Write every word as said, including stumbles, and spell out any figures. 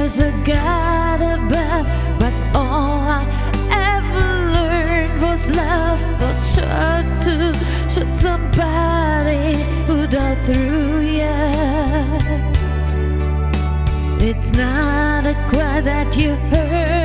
there's a God above, but all I ever learned was love. But try to shut somebody who died through you. It's not a cry that you heard.